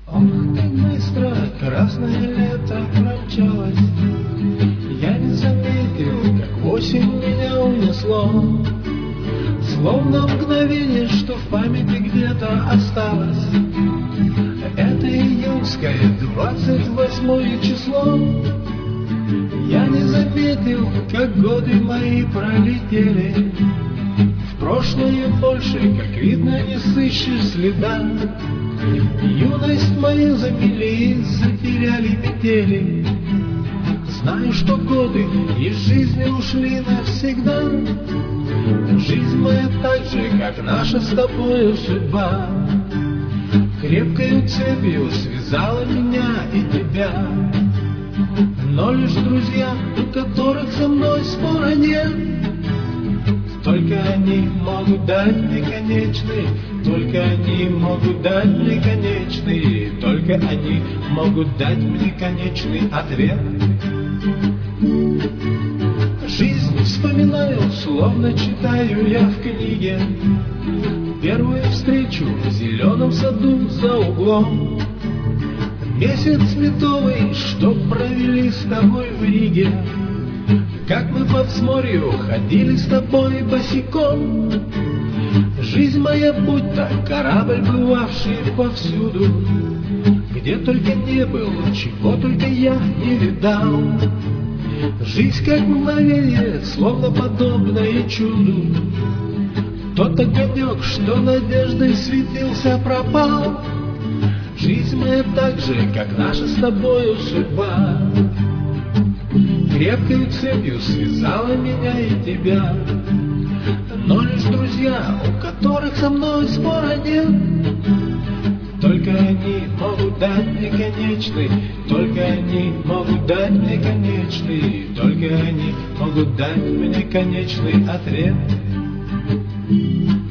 Ох, как быстро красное лето промчалось, я не заметил, как осень меня унесло. Словно мгновение, что в памяти где-то осталось. Это июньское 28 число. Я не заметил, как годы мои пролетели. В прошлое больше, как видно, не сыщешь следа. Юность мою замели, затеряли метели. Знаю, что годы из жизни ушли навсегда. Жизнь моя так же, как наша с тобою судьба, крепкою цепью связала меня и тебя. Но лишь друзья, у которых со мной спора нет, только они могут дать мне конечный, только они могут дать мне конечный, только они могут дать мне конечный ответ. Жизнь вспоминаю, словно читаю я в книге первую встречу в зеленом саду за углом. Месяц медовый, что провели с тобой в Риге, как мы по взморью ходили с тобой босиком. Жизнь моя будто корабль, бывавший повсюду, где только не был, чего только я не видал. Жизнь как мгновение, словно подобное чуду. Тот огонек, что надеждой светился, пропал. Жизнь моя так же, как наша с тобою судьба, крепкою цепью связала меня и тебя. Но лишь друзья, у которых со мной спора нет, только они могут дать мне конечный, только они могут дать мне конечный, только они могут дать мне конечный ответ.